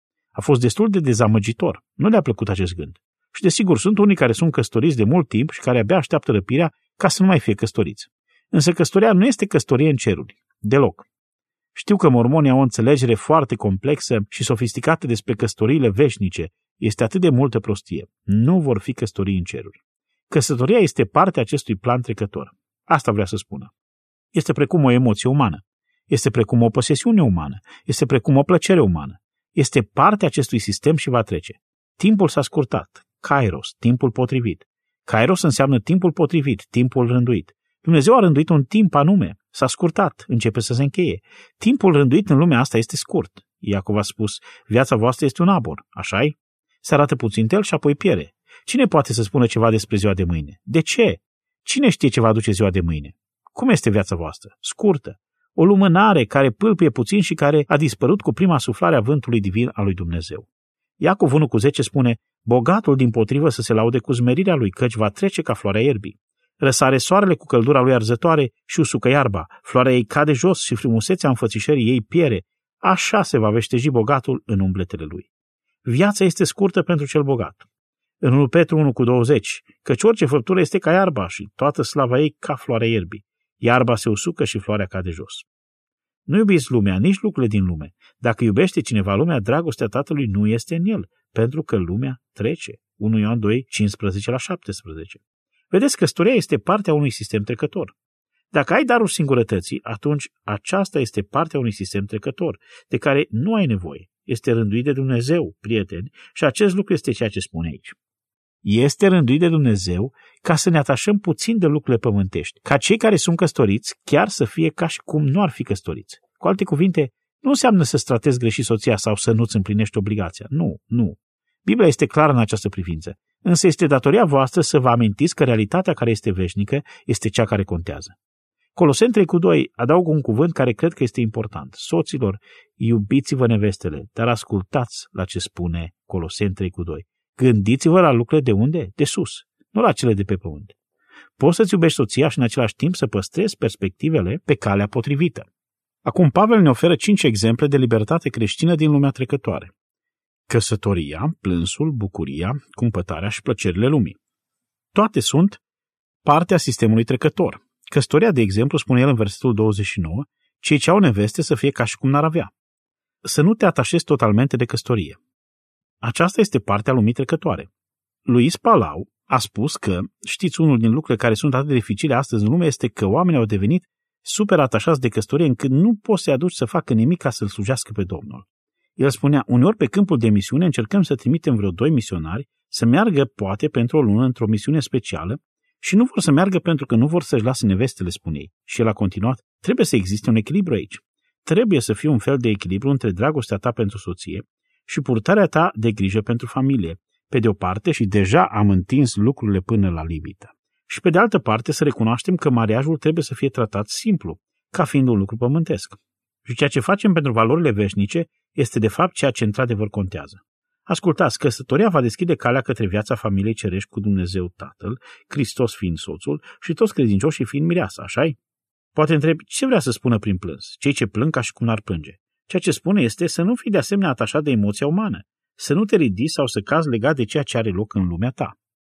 A fost destul de dezamăgitor. Nu le-a plăcut acest gând. Și desigur, sunt unii care sunt căsătoriți de mult timp și care abia așteaptă răpirea ca să nu mai fie căsătoriți. Însă căsătoria nu este căsătorie în ceruri. Deloc. Știu că mormonii au o înțelegere foarte complexă și sofisticată despre căsătoriile veșnice. Este atât de multă prostie. Nu vor fi căsătorii în ceruri. Căsătoria este partea acestui plan trecător. Asta vrea să spună. Este precum o emoție umană. Este precum o posesiune umană. Este precum o plăcere umană. Este partea acestui sistem și va trece. Timpul s-a scurtat. Kairos, timpul potrivit. Kairos înseamnă timpul potrivit, timpul rânduit. Dumnezeu a rânduit un timp anume. S-a scurtat, începe să se încheie. Timpul rânduit în lumea asta este scurt. Iacov a spus, viața voastră este un abur, așa-i? Se arată puțin el și apoi pierde. Cine poate să spună ceva despre ziua de mâine? De ce? Cine știe ce va aduce ziua de mâine? Cum este viața voastră? Scurtă. O lumânare care pâlpâie puțin și care a dispărut cu prima suflare a vântului divin al lui Dumnezeu. Iacov 1:10 spune, bogatul dimpotrivă să se laude cu smerirea lui, căci va trece ca floarea ierbii. Răsare soarele cu căldura lui arzătoare și usucă iarba, floarea ei cade jos și frumusețea înfățișării ei piere. Așa se va veșteji bogatul în umbletele lui. Viața este scurtă pentru cel bogat. În 1 Petru 1:20, căci orice făptură este ca iarba și toată slava ei ca floarea ierbii. Iarba se usucă și floarea cade jos. Nu iubiți lumea, nici lucrurile din lume. Dacă iubește cineva lumea, dragostea Tatălui nu este în el, pentru că lumea trece. 1 Ioan 2:15-17. Vedeți, căsătoria este partea unui sistem trecător. Dacă ai darul singurătății, atunci aceasta este partea unui sistem trecător, de care nu ai nevoie. Este rânduit de Dumnezeu, prieteni, și acest lucru este ceea ce spune aici. Este rânduit de Dumnezeu ca să ne atașăm puțin de lucrurile pământești, ca cei care sunt căsătoriți chiar să fie ca și cum nu ar fi căsătoriți. Cu alte cuvinte, nu înseamnă să tratezi greșit soția sau să nu-ți împlinești obligația. Nu. Biblia este clară în această privință, însă este datoria voastră să vă amintiți că realitatea care este veșnică este cea care contează. Coloseni 3:2 adaugă un cuvânt care cred că este important. Soților, iubiți-vă nevestele, dar ascultați la ce spune Coloseni 3:2. Gândiți-vă la lucrurile de unde? De sus, nu la cele de pe pământ. Poți să-ți iubești soția și în același timp să păstrezi perspectivele pe calea potrivită. Acum Pavel ne oferă 5 exemple de libertate creștină din lumea trecătoare. Căsătoria, plânsul, bucuria, cumpătarea și plăcerile lumii. Toate sunt partea sistemului trecător. Căsătoria, de exemplu, spune el în versetul 29, cei ce au neveste să fie ca și cum n-ar avea. Să nu te atașezi totalmente de căsătorie. Aceasta este partea lumii trecătoare. Luis Palau a spus că, știți, unul din lucrurile care sunt atât de dificile astăzi în lume este că oamenii au devenit super atașați de căsătorie încât nu poți să-i aduci să facă nimic ca să-L slujească pe Domnul. El spunea, uneori pe câmpul de misiune încercăm să trimitem vreo 2 misionari să meargă poate pentru o lună într-o misiune specială și nu vor să meargă pentru că nu vor să-și lase nevestele, spune ei. Și el a continuat, trebuie să existe un echilibru aici. Trebuie să fie un fel de echilibru între dragostea ta pentru soție și purtarea ta de grijă pentru familie, pe de o parte, și deja am întins lucrurile până la limită. Și pe de altă parte să recunoaștem că mariajul trebuie să fie tratat simplu, ca fiind un lucru pământesc. Și ceea ce facem pentru valorile veșnice este de fapt ceea ce într-adevăr contează. Ascultați, căsătoria va deschide calea către viața familiei cerești cu Dumnezeu Tatăl, Hristos fiind soțul și toți credincioșii fiind mireasa, așa-i? Poate întrebi, ce vrea să spună prin plâns? Cei ce plâng ca și cum n-ar plânge. Ceea ce spune este să nu fii de asemenea atașat de emoția umană, să nu te ridici sau să cazi legat de ceea ce are loc în lumea ta.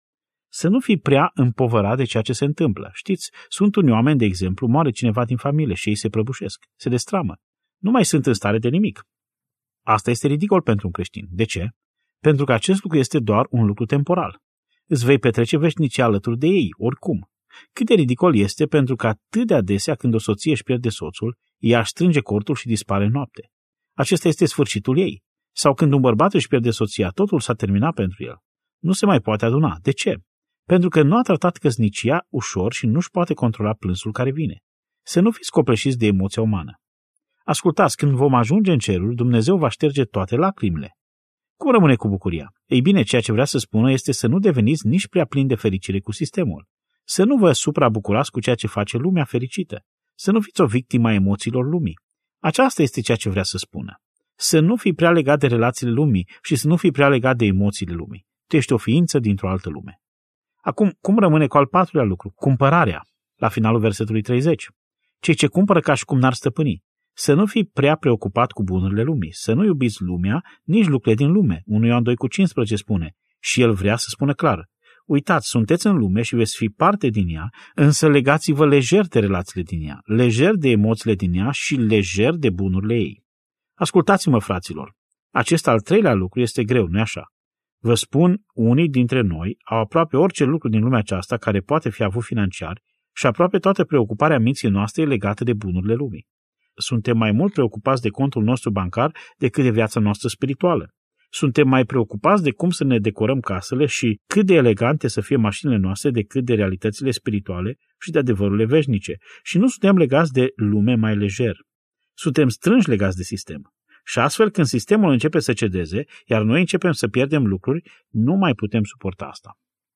Să nu fii prea împovărat de ceea ce se întâmplă. Știți, sunt unii oameni, de exemplu, moare cineva din familie și ei se prăbușesc, se destramă. Nu mai sunt în stare de nimic. Asta este ridicol pentru un creștin. De ce? Pentru că acest lucru este doar un lucru temporal. Îți vei petrece veșnicia alături de ei, oricum. Cât de ridicol este pentru că atât de adesea când o soție își pierde soțul, ea își strânge cortul și dispare în noapte. Acesta este sfârșitul ei. Sau când un bărbat își pierde soția, totul s-a terminat pentru el. Nu se mai poate aduna. De ce? Pentru că nu a tratat căsnicia ușor și nu-și poate controla plânsul care vine. Să nu fiți copleșiți de emoția umană. Ascultați, când vom ajunge în cerul, Dumnezeu va șterge toate lacrimile. Cum rămâne cu bucuria? Ei bine, ceea ce vrea să spună este să nu deveniți nici prea plini de fericire cu sistemul. Să nu vă suprabucurați cu ceea ce face lumea fericită. Să nu fiți o victimă a emoțiilor lumii. Aceasta este ceea ce vrea să spună. Să nu fii prea legat de relațiile lumii și să nu fii prea legat de emoțiile lumii. Tu ești o ființă dintr-o altă lume. Acum, cum rămâne cu al patrulea lucru? Cumpărarea. La finalul versetului 30. Cei ce cumpără ca și cum n-ar stăpâni. Să nu fii prea preocupat cu bunurile lumii. Să nu iubiți lumea, nici lucrurile din lume. 1 Ioan 2,15 spune. Și el vrea să spună clar. Uitați, sunteți în lume și veți fi parte din ea, însă legați-vă lejer de relațiile din ea, lejer de emoțiile din ea și lejer de bunurile ei. Ascultați-mă, fraților. Acest al treilea lucru este greu, nu-i așa? Vă spun, unii dintre noi au aproape orice lucru din lumea aceasta care poate fi avut financiar și aproape toată preocuparea minții noastre e legată de bunurile lumii. Suntem mai mult preocupați de contul nostru bancar decât de viața noastră spirituală. Suntem mai preocupați de cum să ne decorăm casele și cât de elegante să fie mașinile noastre decât de realitățile spirituale și de adevărurile veșnice. Și nu suntem legați de lume mai lejer. Suntem strânși legați de sistem. Și astfel, când sistemul începe să cedeze, iar noi începem să pierdem lucruri, nu mai putem suporta asta.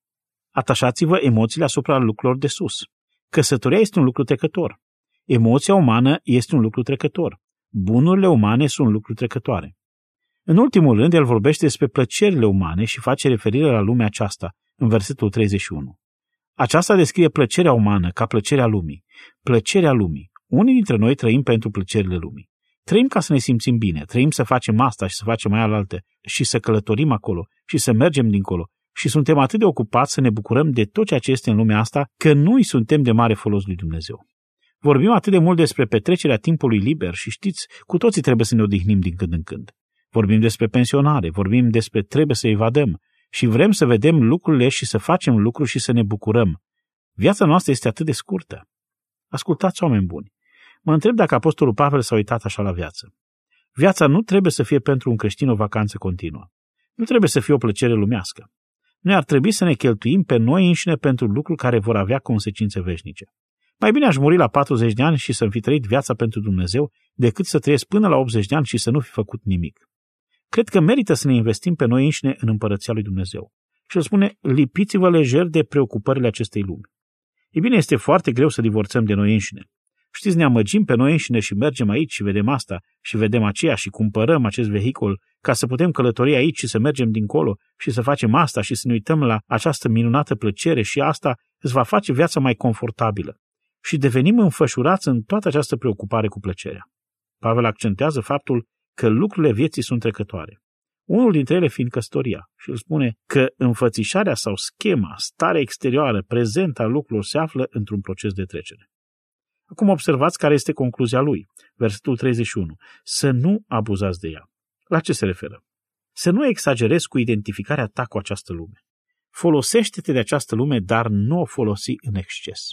Atașați-vă emoțiile asupra lucrurilor de sus. Căsătoria este un lucru trecător. Emoția umană este un lucru trecător. Bunurile umane sunt lucruri trecătoare. În ultimul rând, el vorbește despre plăcerile umane și face referire la lumea aceasta, în versetul 31. Aceasta descrie plăcerea umană ca plăcerea lumii. Plăcerea lumii. Unii dintre noi trăim pentru plăcerile lumii. Trăim ca să ne simțim bine, trăim să facem asta și să facem aia alaltă și să călătorim acolo și să mergem dincolo. Și suntem atât de ocupați să ne bucurăm de tot ceea ce este în lumea asta, că nu-i suntem de mare folos lui Dumnezeu. Vorbim atât de mult despre petrecerea timpului liber și știți, cu toții trebuie să ne odihnim din când în când. Vorbim despre pensionare, vorbim despre trebuie să evadăm și vrem să vedem lucrurile și să facem lucruri și să ne bucurăm. Viața noastră este atât de scurtă. Ascultați, oameni buni. Mă întreb dacă Apostolul Pavel s-a uitat așa la viață. Viața nu trebuie să fie pentru un creștin o vacanță continuă. Nu trebuie să fie o plăcere lumească. Noi ar trebui să ne cheltuim pe noi înșine pentru lucruri care vor avea consecințe veșnice. Mai bine aș muri la 40 de ani și să-mi fi trăit viața pentru Dumnezeu decât să trăiesc până la 80 de ani și să nu fi făcut nimic. Cred că merită să ne investim pe noi înșine în împărăția lui Dumnezeu. Și el spune, lipiți-vă lejer de preocupările acestei lumi. Ei bine, este foarte greu să divorțăm de noi înșine. Știți, ne amăgim pe noi înșine și mergem aici și vedem asta și vedem aceea și cumpărăm acest vehicul ca să putem călători aici și să mergem dincolo și să facem asta și să ne uităm la această minunată plăcere și asta îți va face viața mai confortabilă. Și devenim înfășurați în toată această preocupare cu plăcerea. Pavel accentează faptul că lucrurile vieții sunt trecătoare. Unul dintre ele fiind căsătoria. Și îl spune că înfățișarea sau schema, starea exterioară, prezentă a lucrurilor se află într-un proces de trecere. Acum observați care este concluzia lui. Versetul 31. Să nu abuzați de ea. La ce se referă? Să nu exagerezi cu identificarea ta cu această lume. Folosește-te de această lume, dar nu o folosi în exces.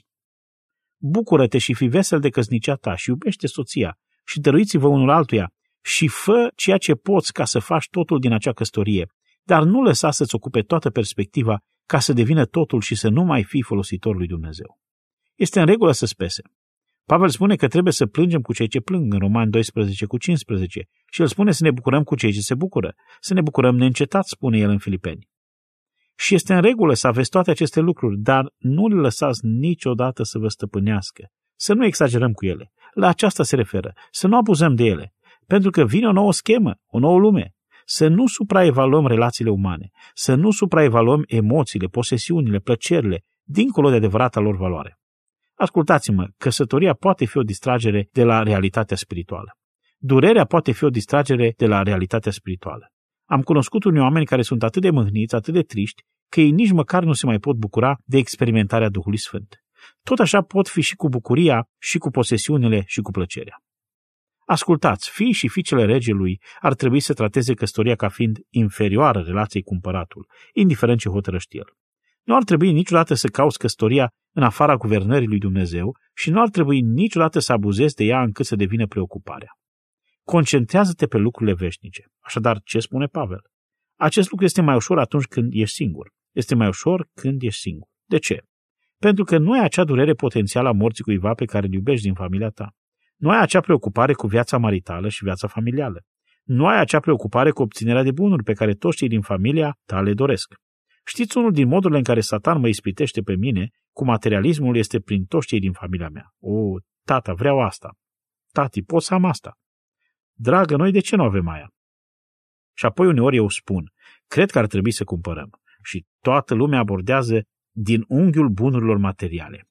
Bucură-te și fii vesel de căsnicia ta și iubește soția și dăruiți-vă unul altuia și fă ceea ce poți ca să faci totul din acea căsătorie, dar nu lăsa să-ți ocupe toată perspectiva ca să devină totul și să nu mai fii folositor lui Dumnezeu. Este în regulă să spese. Pavel spune că trebuie să plângem cu cei ce plâng în Romani 12:15 și el spune să ne bucurăm cu cei ce se bucură, să ne bucurăm neîncetat, spune el în Filipeni. Și este în regulă să aveți toate aceste lucruri, dar nu le lăsați niciodată să vă stăpânească, să nu exagerăm cu ele. La aceasta se referă, să nu abuzăm de ele, pentru că vine o nouă schemă, o nouă lume. Să nu supraevaluăm relațiile umane, să nu supraevaluăm emoțiile, posesiunile, plăcerile, dincolo de adevărata lor valoare. Ascultați-mă, căsătoria poate fi o distragere de la realitatea spirituală. Durerea poate fi o distragere de la realitatea spirituală. Am cunoscut unii oameni care sunt atât de mâhniți, atât de triști, că ei nici măcar nu se mai pot bucura de experimentarea Duhului Sfânt. Tot așa pot fi și cu bucuria, și cu posesiunile, și cu plăcerea. Ascultați, fiii și fiicele regelui ar trebui să trateze căsătoria ca fiind inferioară relației cu împăratul, indiferent ce hotărăște el. Nu ar trebui niciodată să cauți căsătoria în afara guvernării lui Dumnezeu și nu ar trebui niciodată să abuzezi de ea încât să devină preocuparea. Concentrează-te pe lucrurile veșnice. Așadar, ce spune Pavel? Acest lucru este mai ușor atunci când ești singur. Este mai ușor când ești singur. De ce? Pentru că nu ai acea durere potențială a morții cuiva pe care îl iubești din familia ta. Nu ai acea preocupare cu viața maritală și viața familială. Nu ai acea preocupare cu obținerea de bunuri pe care toți cei din familia ta le doresc. Știți, unul din modurile în care Satan mă ispitește pe mine cu materialismul este prin toți cei din familia mea. O, tata, vreau asta. Tati, pot să am asta. Dragă, noi de ce nu avem aia? Și apoi uneori eu spun, cred că ar trebui să cumpărăm. Și toată lumea abordează din unghiul bunurilor materiale.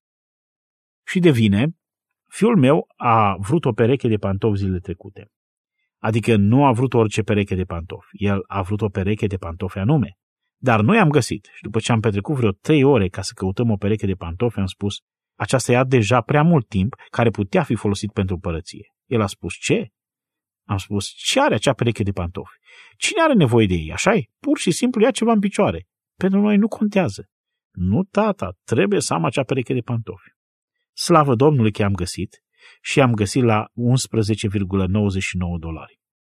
Și devine, fiul meu a vrut o pereche de pantofi zilele trecute. Adică nu a vrut orice pereche de pantofi. El a vrut o pereche de pantofi anume. Dar noi am găsit și după ce am petrecut vreo 3 ore ca să căutăm o pereche de pantofi, am spus, aceasta ia deja prea mult timp care putea fi folosit pentru împărăție. El a spus, ce? Am spus, ce are acea pereche de pantofi? Cine are nevoie de ei, așa-i? Pur și simplu ia ceva în picioare. Pentru noi nu contează. Nu, tata, trebuie să am acea pereche de pantofi. Slavă Domnului că am găsit și am găsit la $11,99.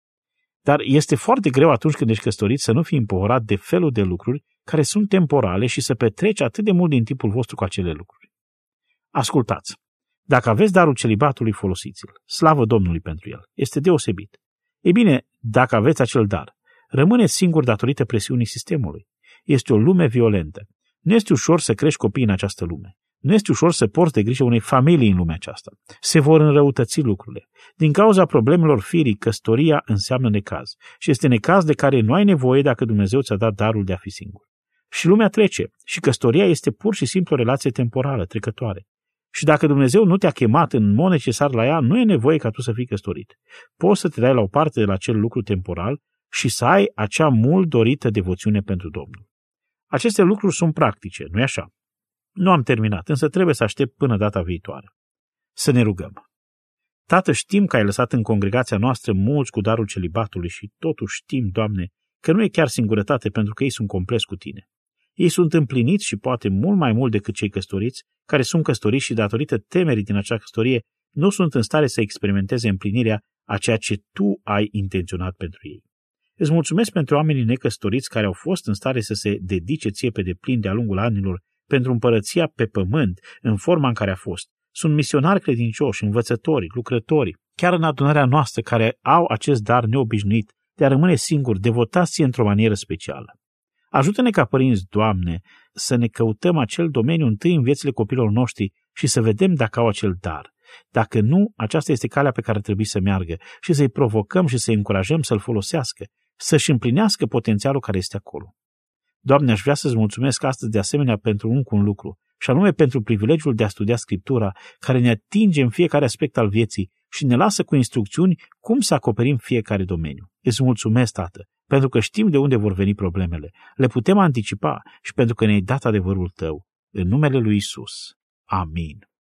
Dar este foarte greu atunci când ești căsătorit să nu fii împovărat de felul de lucruri care sunt temporale și să petreci atât de mult din timpul vostru cu acele lucruri. Ascultați, dacă aveți darul celibatului, folosiți-l. Slavă Domnului pentru el. Este deosebit. Ei bine, dacă aveți acel dar, rămâneți singur datorită presiunii sistemului. Este o lume violentă. Nu este ușor să crești copii în această lume. Nu este ușor să porți de grijă unei familii în lumea aceasta. Se vor înrăutăți lucrurile. Din cauza problemelor firii, căsătoria înseamnă necaz. Și este necaz de care nu ai nevoie dacă Dumnezeu ți-a dat darul de a fi singur. Și lumea trece. Și căsătoria este pur și simplu o relație temporală, trecătoare. Și dacă Dumnezeu nu te-a chemat în mod necesar la ea, nu e nevoie ca tu să fii căsătorit. Poți să te dai la o parte de la acel lucru temporal și să ai acea mult dorită devoțiune pentru Domnul. Aceste lucruri sunt practice, nu-i așa? Nu am terminat, însă trebuie să aștept până data viitoare. Să ne rugăm. Tată, știm că ai lăsat în congregația noastră mulți cu darul celibatului și totuși știm, Doamne, că nu e chiar singurătate pentru că ei sunt compleți cu Tine. Ei sunt împliniți și poate mult mai mult decât cei căsătoriți, care sunt căsătoriți și datorită temerii din acea căsătorie nu sunt în stare să experimenteze împlinirea a ceea ce Tu ai intenționat pentru ei. Îți mulțumesc pentru oamenii necăsătoriți care au fost în stare să se dedice Ție pe deplin de-a lungul anilor pentru împărăția pe pământ în forma în care a fost. Sunt misionari credincioși, învățători, lucrători, chiar în adunarea noastră care au acest dar neobișnuit de a rămâne singuri, devotați Ție într-o manieră specială. Ajută-ne ca părinți, Doamne, să ne căutăm acel domeniu întâi în viețile copilor noștri și să vedem dacă au acel dar. Dacă nu, aceasta este calea pe care trebuie să meargă și să-i provocăm și să-i încurajăm să-l folosească, să-și împlinească potențialul care este acolo. Doamne, aș vrea să-ți mulțumesc astăzi de asemenea pentru un lucru, și anume pentru privilegiul de a studia Scriptura, care ne atinge în fiecare aspect al vieții și ne lasă cu instrucțiuni cum să acoperim fiecare domeniu. Îți mulțumesc, Tată, pentru că știm de unde vor veni problemele, le putem anticipa și pentru că ne-ai dat adevărul Tău. În numele lui Isus. Amin.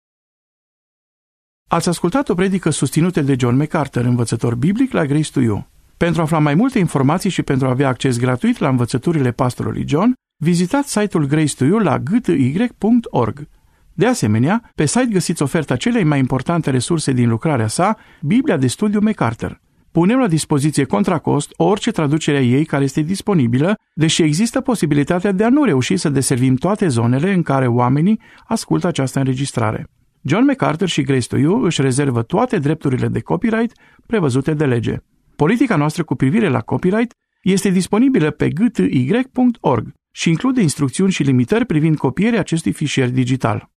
Ați ascultat o predică susținută de John MacArthur, învățător biblic la Grace to You. Pentru a afla mai multe informații și pentru a avea acces gratuit la învățăturile pastorului John, vizitați site-ul Grace to You la gty.org. De asemenea, pe site găsiți oferta celei mai importante resurse din lucrarea sa, Biblia de studiu MacArthur. Punem la dispoziție contra cost orice traducere a ei care este disponibilă, deși există posibilitatea de a nu reuși să deservim toate zonele în care oamenii ascultă această înregistrare. John MacArthur și Grace to You își rezervă toate drepturile de copyright prevăzute de lege. Politica noastră cu privire la copyright este disponibilă pe gty.org și include instrucțiuni și limitări privind copierea acestui fișier digital.